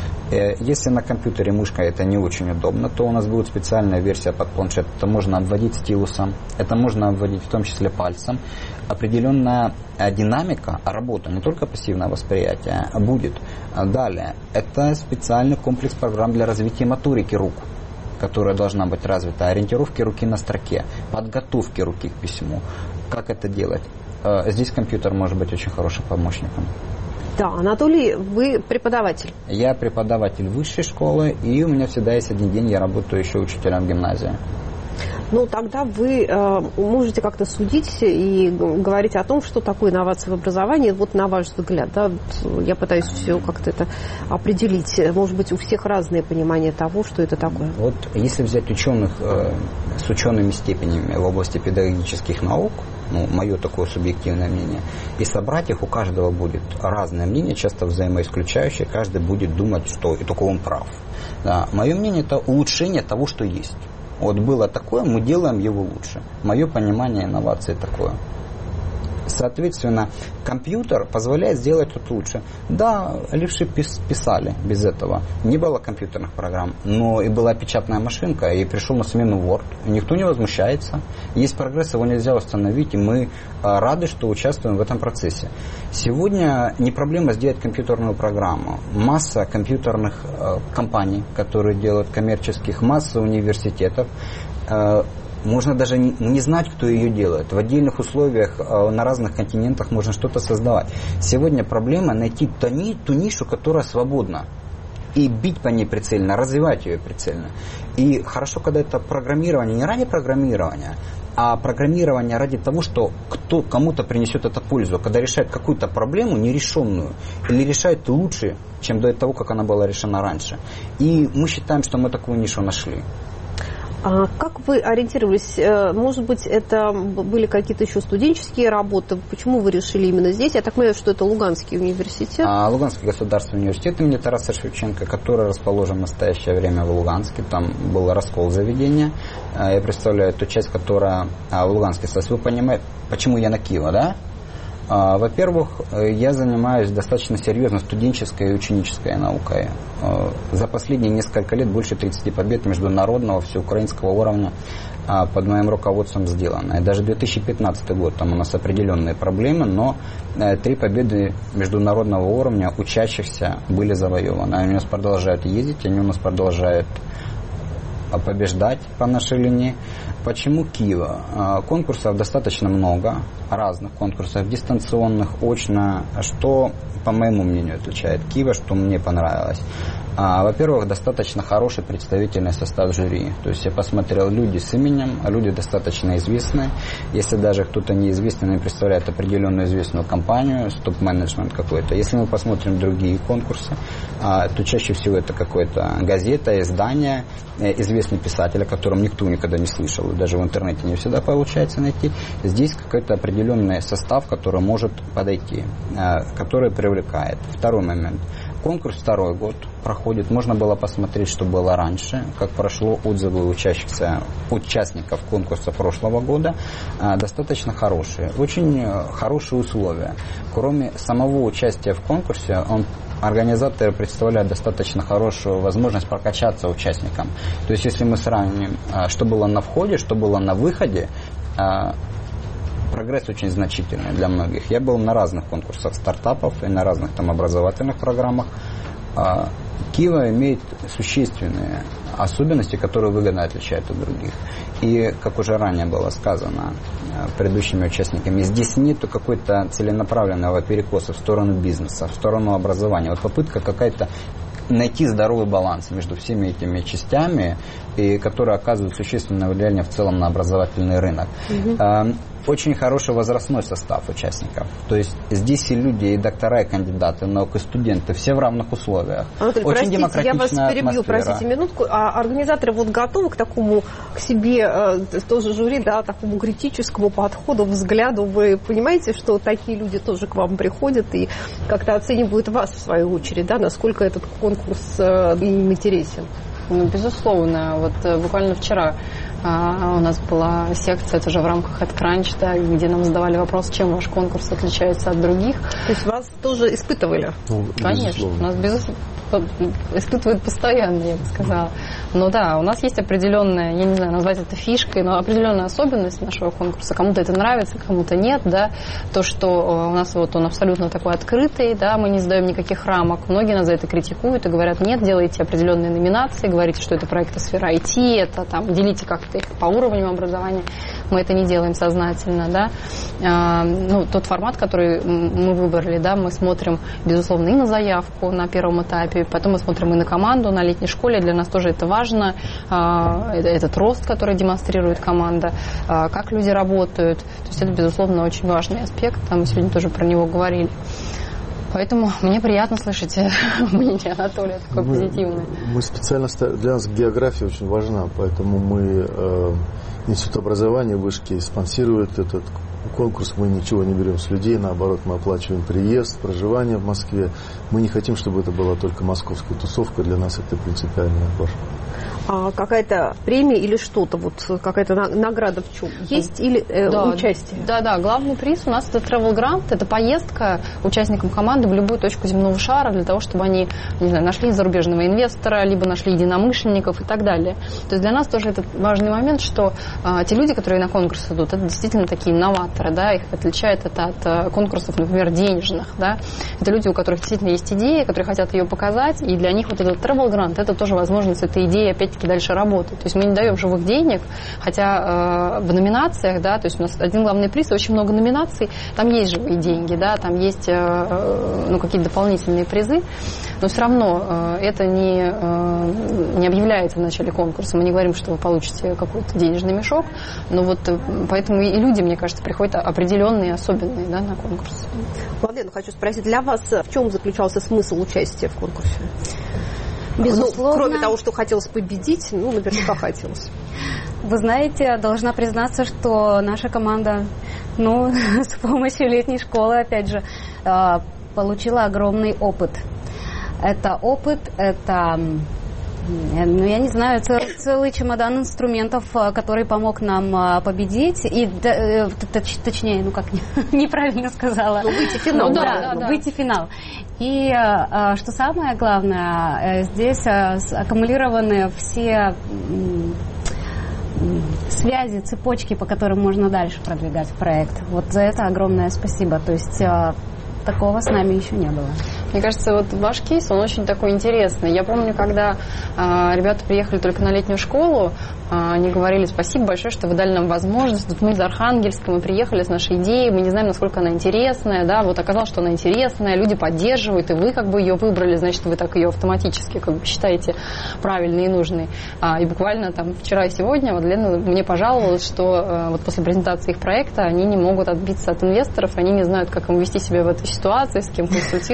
Если на компьютере мышка это не очень удобно, то у нас будет специальная версия под планшет. Это можно обводить стилусом, это можно обводить в том числе пальцем. Определенная динамика работы, не только пассивное восприятие, будет. Далее, это специальный комплекс программ для развития моторики рук, которая должна быть развита, ориентировки руки на строке, подготовки руки к письму. Как это делать? Здесь компьютер может быть очень хорошим помощником. Да, Анатолий, вы преподаватель. Я преподаватель высшей школы, и у меня всегда есть один день, я работаю еще учителем гимназии. Ну, тогда вы можете как-то судить и говорить о том, что такое инновация в образовании, вот на ваш взгляд. Да? Я пытаюсь все как-то это определить. Может быть, у всех разное понимание того, что это такое. Вот если взять ученых с учеными степенями в области педагогических наук, ну, мое такое субъективное мнение, и собрать их, у каждого будет разное мнение, часто взаимоисключающее, каждый будет думать, что и только он прав. Да. Мое мнение – это улучшение того, что есть. Вот было такое, мы делаем его лучше. Мое понимание инновации такое. Соответственно, компьютер позволяет сделать это лучше. Да, левши писали без этого. Не было компьютерных программ, но и была печатная машинка, и пришел на смену Word. И никто не возмущается. Есть прогресс, его нельзя установить, и мы рады, что участвуем в этом процессе. Сегодня не проблема сделать компьютерную программу. Масса компьютерных компаний, которые делают коммерческих, масса университетов. Можно даже не знать, кто ее делает. В отдельных условиях на разных континентах можно что-то создавать. Сегодня проблема найти ту нишу, которая свободна. И бить по ней прицельно, развивать ее прицельно. И хорошо, когда это программирование не ради программирования, а программирование ради того, что кому-то принесет это пользу, когда решает какую-то проблему нерешенную, или решает лучше, чем до того, как она была решена раньше. И мы считаем, что мы такую нишу нашли. А как вы ориентировались? Может быть, это были какие-то еще студенческие работы? Почему вы решили именно здесь? Я так понимаю, что это Луганский университет. Луганский государственный университет имени Тараса Шевченко, который расположен в настоящее время в Луганске. Там был раскол заведения. Я представляю ту часть, которая в Луганске. Вы понимаете, почему я на Киева, да? Во-первых, я занимаюсь достаточно серьезно студенческой и ученической наукой. За последние несколько лет больше 30 побед международного, всеукраинского уровня под моим руководством сделано. И даже 2015 год, там у нас определенные проблемы, но 3 победы международного уровня учащихся были завоеваны. Они у нас продолжают ездить, они у нас продолжают побеждать по нашей линии. Почему Киева? Конкурсов достаточно много, разных конкурсов, дистанционных, очно, что, по моему мнению, отличает Киева, что мне понравилось. Во-первых, достаточно хороший представительный состав жюри. То есть я посмотрел люди с именем, люди достаточно известные. Если даже кто-то неизвестный, но представляет определенную известную компанию, топ-менеджмент какой-то. Если мы посмотрим другие конкурсы, то чаще всего это какая-то газета, издание, известный писатель, о котором никто никогда не слышал, даже в интернете не всегда получается найти. Здесь какой-то определенный состав, который может подойти, который привлекает. Второй момент. Конкурс второй год проходит. Можно было посмотреть, что было раньше, как прошло, отзывы участников конкурса прошлого года. Достаточно хорошие. Очень хорошие условия. Кроме самого участия в конкурсе, организаторы представляют достаточно хорошую возможность прокачаться участникам. То есть, если мы сравним, что было на входе, что было на выходе, прогресс очень значительный для многих. Я был на разных конкурсах стартапов и на разных там образовательных программах. Кива имеет существенные особенности, которые выгодно отличают от других. И, как уже ранее было сказано предыдущими участниками, здесь нет какой-то целенаправленного перекоса в сторону бизнеса, в сторону образования. Вот попытка какая-то найти здоровый баланс между всеми этими частями, и которые оказывают существенное влияние в целом на образовательный рынок. Очень хороший возрастной состав участников. То есть здесь и люди, и доктора, и кандидаты наук, и студенты, все в равных условиях. Анатолий, очень простите, я вас перебью, атмосфера. простите минутку. А организаторы вот готовы к такому, к себе, тоже жюри, да, такому критическому подходу, взгляду? Вы понимаете, что такие люди тоже к вам приходят и как-то оценивают вас, в свою очередь, да, насколько этот конкурс им интересен? Ну, безусловно. Вот буквально вчера у нас была секция тоже в рамках AdCrunch, да, где нам задавали вопрос, чем ваш конкурс отличается от других. То есть вас тоже испытывали? Ну, конечно. Нас испытывают постоянно, я бы сказала. Но да, у нас есть определенная, я не знаю, назвать это фишкой, но определенная особенность нашего конкурса. Кому-то это нравится, кому-то нет, да. То, что у нас вот он абсолютно такой открытый, да, мы не задаем никаких рамок. Многие нас за это критикуют и говорят, нет, делайте определенные номинации, говорите, что это проекты сфера IT, это там, делите как-то их по уровням образования. Мы это не делаем сознательно, да. Ну, тот формат, который мы выбрали, да, мы смотрим, безусловно, и на заявку на первом этапе, потом мы смотрим и на команду на летней школе. Для нас тоже это важно, этот рост, который демонстрирует команда, как люди работают. То есть это, безусловно, очень важный аспект. Мы сегодня тоже про него говорили. Поэтому мне приятно слышать мнение Анатолия, такое позитивное. Мы специально, для нас география очень важна, поэтому мы, Институт образования вышки спонсирует этот конкурс. Мы ничего не берем с людей, наоборот, мы оплачиваем приезд, проживание в Москве. Мы не хотим, чтобы это была только московская тусовка, для нас это принципиально важно. А какая-то премия или что-то, вот какая-то награда в чем? Есть или участие? Да, главный приз у нас это Travel Grant, это поездка участникам команды в любую точку земного шара для того, чтобы они, не знаю, нашли зарубежного инвестора, либо нашли единомышленников и так далее. То есть для нас тоже это важный момент, что те люди, которые на конкурс идут, это действительно такие новаторы, да, их отличает это от конкурсов, например, денежных, да. Это люди, у которых действительно есть идея, которые хотят ее показать, и для них вот этот Travel Grant, это тоже возможность этой идеи опять-таки дальше работать. То есть мы не даем живых денег, хотя в номинациях, да, то есть у нас один главный приз, очень много номинаций, там есть живые деньги, да, там есть какие-то дополнительные призы, но все равно это не объявляется в начале конкурса. Мы не говорим, что вы получите какой-то денежный мешок, но вот поэтому и люди, мне кажется, приходят определенные, особенные, да, на конкурс. Владлена, хочу спросить, для вас в чем заключался смысл участия в конкурсе? Безусловно. Кроме того, что хотелось победить, наверняка хотелось. Вы знаете, должна признаться, что наша команда, с помощью летней школы, опять же, получила огромный опыт. Это опыт, это, я не знаю, целый чемодан инструментов, который помог нам победить, и, точнее, неправильно сказала. Выйти в финал. Выйти в финал. И что самое главное, здесь аккумулированы все связи, цепочки, по которым можно дальше продвигать проект. Вот за это огромное спасибо. То есть такого с нами еще не было. Мне кажется, вот ваш кейс, он очень такой интересный. Я помню, когда ребята приехали только на летнюю школу, они говорили, спасибо большое, что вы дали нам возможность. Тут мы из Архангельска, мы приехали с нашей идеей, мы не знаем, насколько она интересная, да, вот оказалось, что она интересная, люди поддерживают, и вы ее выбрали, значит, вы так ее автоматически считаете правильной и нужной. И буквально там вчера и сегодня Владлена мне пожаловалась, что вот после презентации их проекта они не могут отбиться от инвесторов, они не знают, как им вести себя в этой ситуации, с кем консультироваться.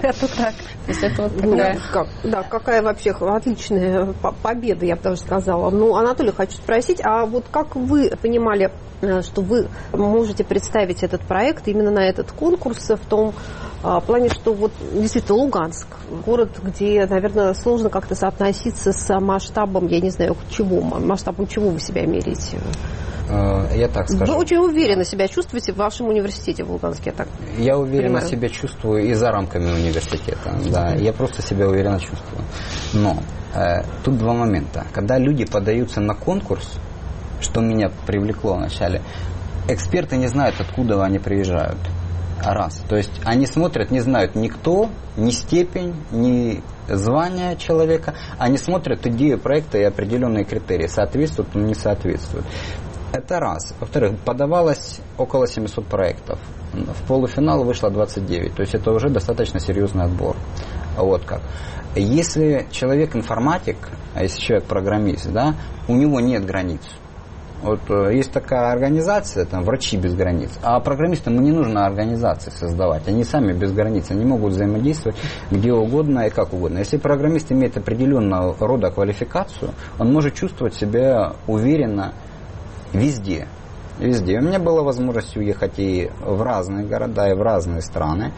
Это так. То есть это вот такая... Какая вообще отличная победа, я бы даже сказала. Ну, Анатолий, хочу спросить, а вот как вы понимали, что вы можете представить этот проект именно на этот конкурс в том плане, что вот действительно Луганск, город, где, наверное, сложно как-то соотноситься с масштабом, я не знаю, масштабом чего вы себя меряете? Я так скажу. Вы очень уверенно себя чувствуете в вашем университете в Луганске, я так Я уверенно понимаю. себя чувствую и за рамками университета. Да, я просто себя уверенно чувствую. Но тут два момента. Когда люди подаются на конкурс, что меня привлекло вначале, эксперты не знают, откуда они приезжают. Раз. То есть они смотрят, не знают никто, ни степень, ни звание человека. Они смотрят идею проекта и определенные критерии. Соответствуют, но не соответствуют. Это раз. Во-вторых, подавалось около 700 проектов. В полуфинал вышло 29. То есть это уже достаточно серьезный отбор. Вот как. Если человек информатик, а если человек программист, да, у него нет границ. Вот есть такая организация, там, «Врачи без границ», а программистам не нужно организации создавать, они сами без границ, они могут взаимодействовать где угодно и как угодно. Если программист имеет определенного рода квалификацию, он может чувствовать себя уверенно везде. Везде. У меня была возможность уехать и в разные города, и в разные страны.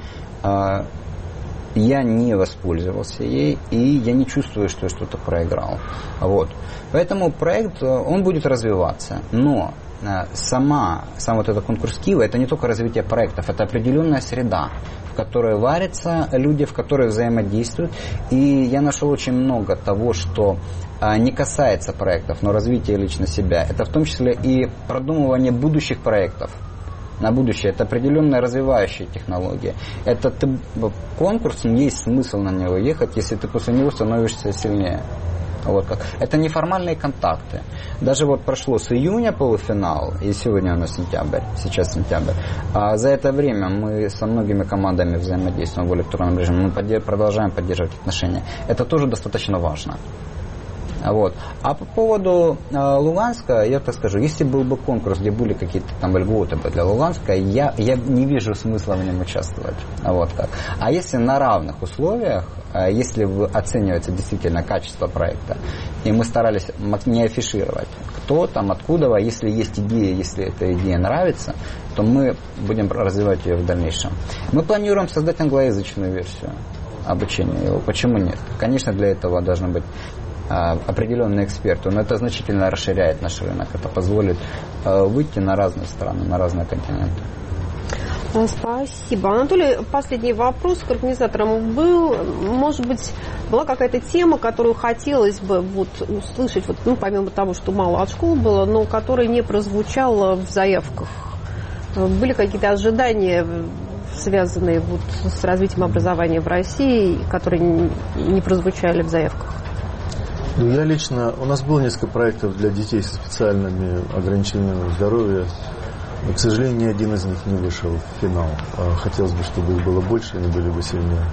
Я не воспользовался ей, и я не чувствую, что я что-то проиграл. Вот. Поэтому проект, он будет развиваться. Но сам вот этот конкурс Киева, это не только развитие проектов, это определенная среда, в которой варятся люди, в которой взаимодействуют. И я нашел очень много того, что не касается проектов, но развития лично себя. Это в том числе и продумывание будущих проектов на будущее. Это определенная развивающая технология. Этот конкурс, есть смысл на него ехать, если ты после него становишься сильнее. Вот как. Это неформальные контакты. Даже вот прошло с июня полуфинал, и сегодня у нас сентябрь, сейчас сентябрь. А за это время мы со многими командами взаимодействуем в электронном режиме, мы продолжаем поддерживать отношения. Это тоже достаточно важно. Вот. А по поводу Луганска, я так скажу, если был бы конкурс, где были какие-то там льготы для Луганска, я не вижу смысла в нем участвовать. Вот как. А если на равных условиях, если оценивается действительно качество проекта, и мы старались не афишировать, кто там, откуда, если есть идея, если эта идея нравится, то мы будем развивать ее в дальнейшем. Мы планируем создать англоязычную версию обучения его. Почему нет? Конечно, для этого должны быть определенные эксперты, но это значительно расширяет наш рынок. Это позволит выйти на разные страны, на разные континенты. Спасибо. Анатолий, последний вопрос к организаторам был. Может быть, была какая-то тема, которую хотелось бы услышать, помимо того, что мало от школ было, но которая не прозвучала в заявках? Были какие-то ожидания, связанные с развитием образования в России, которые не прозвучали в заявках? Я лично, у нас было несколько проектов для детей со специальными ограничениями здоровья, но, к сожалению, ни один из них не вышел в финал. Хотелось бы, чтобы их было больше, они были бы сильнее.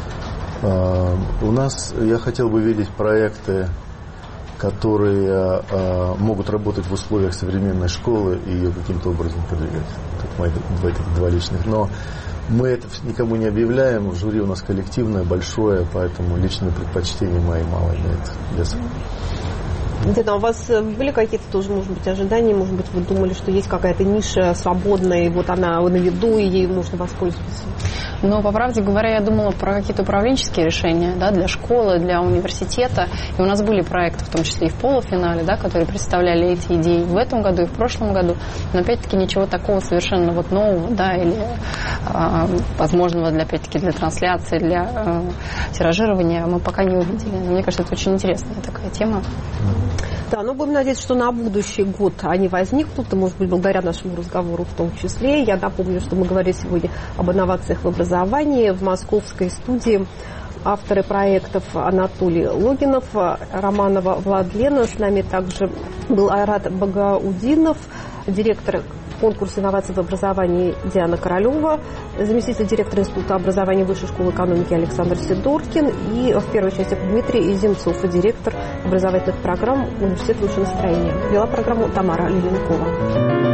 У нас, я хотел бы видеть проекты, которые могут работать в условиях современной школы и ее каким-то образом продвигать. Тут мои два личных. Но мы это никому не объявляем, в жюри у нас коллективное, большое, поэтому личные предпочтения мои мало имеют веса. Дина, у вас были какие-то тоже, может быть, ожидания? Может быть, вы думали, что есть какая-то ниша свободная, и вот она на виду, и ей можно воспользоваться? Но, по правде говоря, я думала про какие-то управленческие решения, да, для школы, для университета. И у нас были проекты, в том числе и в полуфинале, да, которые представляли эти идеи в этом году и в прошлом году. Но, опять-таки, ничего такого совершенно нового, да, или возможного опять-таки, для трансляции, для тиражирования мы пока не увидели. Но мне кажется, это очень интересная такая тема. Да, но будем надеяться, что на будущий год они возникнут, и, может быть, благодаря нашему разговору в том числе. Я напомню, что мы говорили сегодня об инновациях в образовании. В московской студии авторы проектов Анатолий Логинов, Романова Владлена. С нами также был Айрат Багаудинов, директор конкурса инноваций в образовании Диана Королева, заместитель директора Института образования Высшей школы экономики Александр Сидоркин и в первой части Дмитрий Земцов, директор образовательных программ Университета лучшего настроения. Вела программу Тамара Леленкова.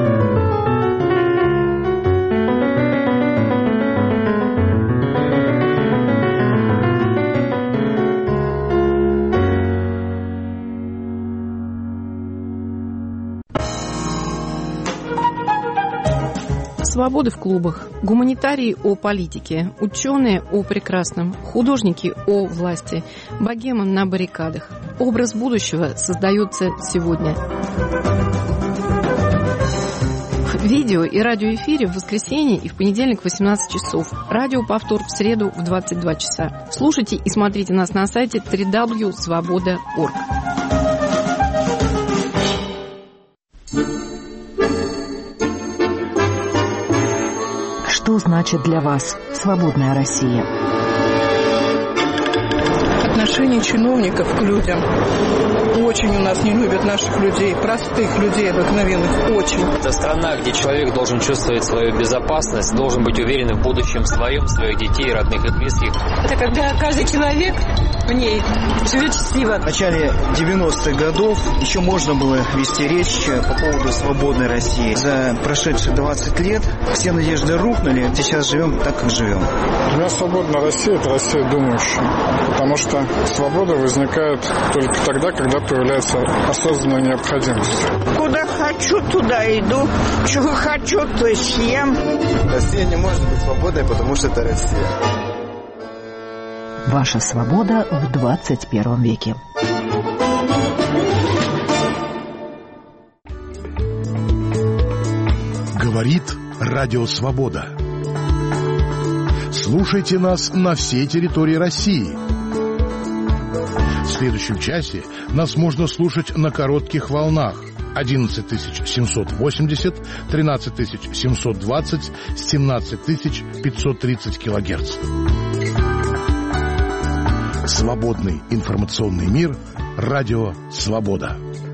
Свободы в клубах, гуманитарии о политике, ученые о прекрасном, художники о власти, богема на баррикадах. Образ будущего создается сегодня. Видео и радиоэфире в воскресенье и в понедельник в 18 часов. Радиоповтор в среду в 22 часа. Слушайте и смотрите нас на сайте www.svoboda.org. Что значит для вас свободная Россия? Отношение чиновников к людям. Очень у нас не любят наших людей, простых людей обыкновенных, очень. Это страна, где человек должен чувствовать свою безопасность, должен быть уверен в будущем своем, своих детей, родных и близких. Это когда каждый человек в ней живет счастливо. В начале 90-х годов еще можно было вести речь по поводу свободной России. За прошедшие 20 лет все надежды рухнули, сейчас живем так, как живем. Для меня свободная Россия – это Россия думающая, потому что свобода возникает только тогда, когда появляется осознанная необходимость. Куда хочу, туда иду. Чего хочу, то съем. Россия не может быть свободной, потому что это Россия. Ваша свобода в 21 веке. Говорит Радио Свобода. Слушайте нас на всей территории России. В следующем часе нас можно слушать на коротких волнах 11780, 13720, 17530 килогерц. Свободный информационный мир. Радио Свобода.